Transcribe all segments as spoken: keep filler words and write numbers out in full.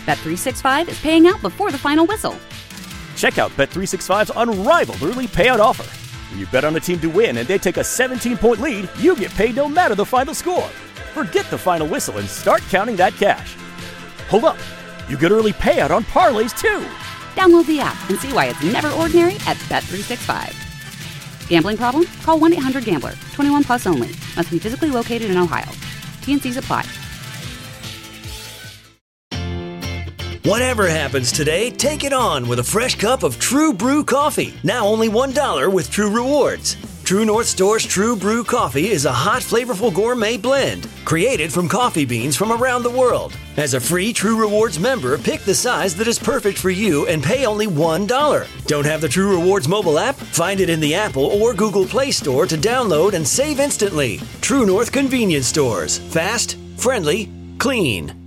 Bet three sixty-five is paying out before the final whistle. Check out Bet three sixty-five's unrivaled early payout offer. When you bet on a team to win and they take a seventeen-point lead, you get paid no matter the final score. Forget the final whistle and start counting that cash. Hold up. You get early payout on parlays, too. Download the app and see why it's never ordinary at Bet three sixty-five. Gambling problem? Call one eight hundred gambler. twenty-one plus only. Must be physically located in Ohio. T N Cs apply. Whatever happens today, take it on with a fresh cup of True Brew coffee. Now only one dollar with True Rewards. True North Store's True Brew coffee is a hot, flavorful gourmet blend created from coffee beans from around the world. As a free True Rewards member, pick the size that is perfect for you and pay only one dollar. Don't have the True Rewards mobile app? Find it in the Apple or Google Play Store to download and save instantly. True North Convenience Stores. Fast, friendly, clean.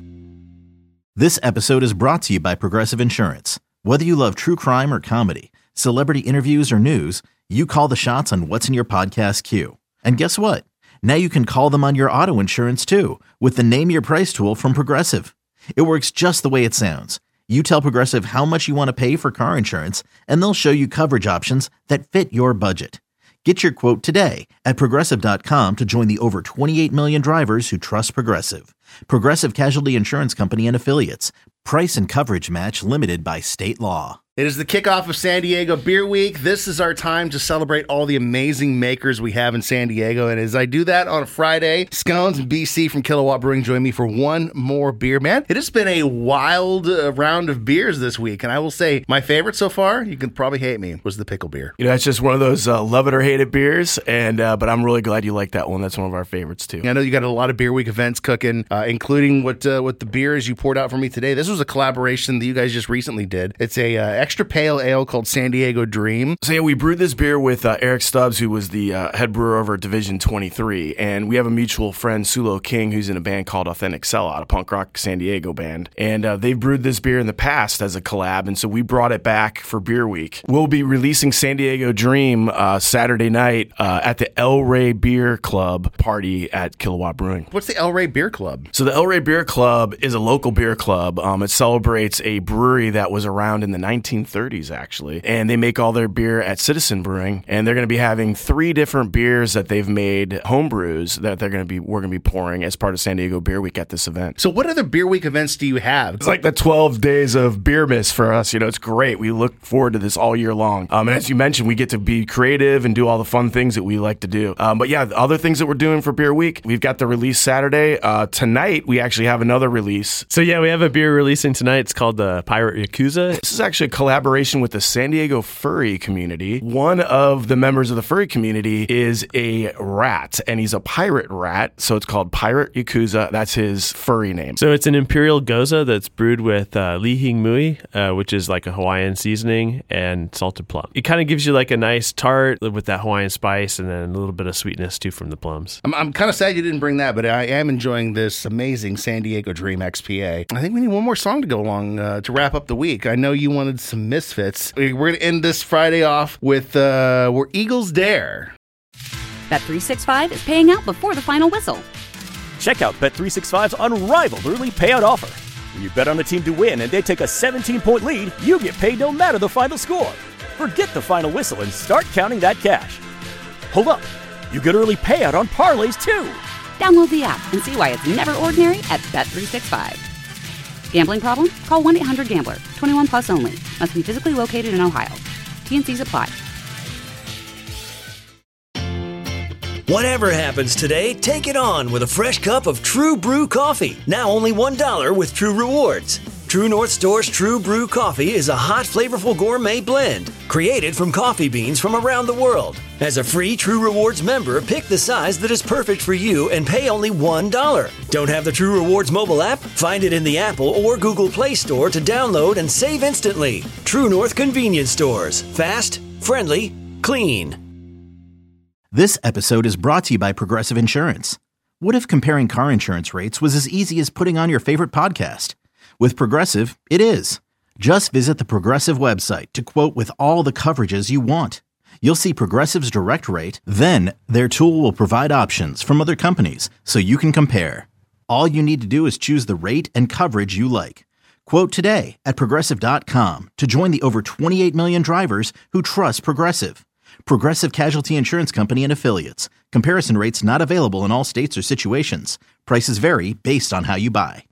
This episode is brought to you by Progressive Insurance. Whether you love true crime or comedy, celebrity interviews or news, you call the shots on what's in your podcast queue. And guess what? Now you can call them on your auto insurance too with the Name Your Price tool from Progressive. It works just the way it sounds. You tell Progressive how much you want to pay for car insurance, and they'll show you coverage options that fit your budget. Get your quote today at Progressive dot com to join the over twenty-eight million drivers who trust Progressive. Progressive Casualty Insurance Company and Affiliates. Price and coverage match limited by state law. It is the kickoff of San Diego Beer Week. This is our time to celebrate all the amazing makers we have in San Diego. And as I do that on a Friday, Scones and B C from Kilowatt Brewing join me for one more beer. Man, it has been a wild uh, round of beers this week. And I will say my favorite so far, you can probably hate me, was the pickle beer. You know, it's just one of those uh, love it or hate it beers. And uh, but I'm really glad you like that one. That's one of our favorites too. I know you got a lot of Beer Week events cooking, uh, including what uh, what the beers you poured out for me today. This was a collaboration that you guys just recently did. It's a uh, extra pale ale called San Diego Dream. So yeah, we brewed this beer with uh, Eric Stubbs, who was the uh, head brewer over at Division twenty-three, and we have a mutual friend, Sulo King, who's in a band called Authentic Sellout, a punk rock San Diego band, and uh, they've brewed this beer in the past as a collab, and so we brought it back for Beer Week. We'll be releasing San Diego Dream uh, Saturday night uh, at the El Rey Beer Club party at Kilowatt Brewing. What's the El Rey Beer Club? So the El Rey Beer Club is a local beer club. Um, it celebrates a brewery that was around in the nineteen thirties, actually. And they make all their beer at Citizen Brewing. And they're going to be having three different beers that they've made, home brews, that they're going to be, we're going to be pouring as part of San Diego Beer Week at this event. So what other Beer Week events do you have? It's like the twelve days of beer miss for us. You know, it's great. We look forward to this all year long. Um, and as you mentioned, we get to be creative and do all the fun things that we like to do. Um, but yeah, the other things that we're doing for Beer Week, we've got the release Saturday. Uh, tonight, we actually have another release. So yeah, we have a beer releasing tonight. It's called the Pirate Yakuza. This is actually a collaboration with the San Diego furry community. One of the members of the furry community is a rat, and he's a pirate rat, so it's called Pirate Yakuza. That's his furry name. So it's an Imperial Goza that's brewed with uh, Lee Hing Mui, uh, which is like a Hawaiian seasoning, and salted plum. It kind of gives you like a nice tart with that Hawaiian spice and then a little bit of sweetness too from the plums. I'm, I'm kind of sad you didn't bring that, but I am enjoying this amazing San Diego Dream X P A. I think we need one more song to go along uh, to wrap up the week. I know you wanted some Misfits. We're going to end this Friday off with uh, Where Eagles Dare. Bet three sixty-five is paying out before the final whistle. Check out Bet three sixty-five's unrivaled early payout offer. When you bet on a team to win and they take a seventeen-point lead, you get paid no matter the final score. Forget the final whistle and start counting that cash. Hold up. You get early payout on parlays, too. Download the app and see why it's never ordinary at Bet three sixty-five. Gambling problem? Call one eight hundred gambler. twenty-one plus only. Must be physically located in Ohio. T N Cs apply. Whatever happens today, take it on with a fresh cup of True Brew coffee. Now only one dollar with True Rewards. True North Store's True Brew coffee is a hot, flavorful gourmet blend created from coffee beans from around the world. As a free True Rewards member, pick the size that is perfect for you and pay only one dollar. Don't have the True Rewards mobile app? Find it in the Apple or Google Play Store to download and save instantly. True North Convenience Stores. Fast, friendly, clean. This episode is brought to you by Progressive Insurance. What if comparing car insurance rates was as easy as putting on your favorite podcast? With Progressive, it is. Just visit the Progressive website to quote with all the coverages you want. You'll see Progressive's direct rate, then their tool will provide options from other companies so you can compare. All you need to do is choose the rate and coverage you like. Quote today at Progressive dot com to join the over twenty-eight million drivers who trust Progressive. Progressive Casualty Insurance Company and Affiliates. Comparison rates not available in all states or situations. Prices vary based on how you buy.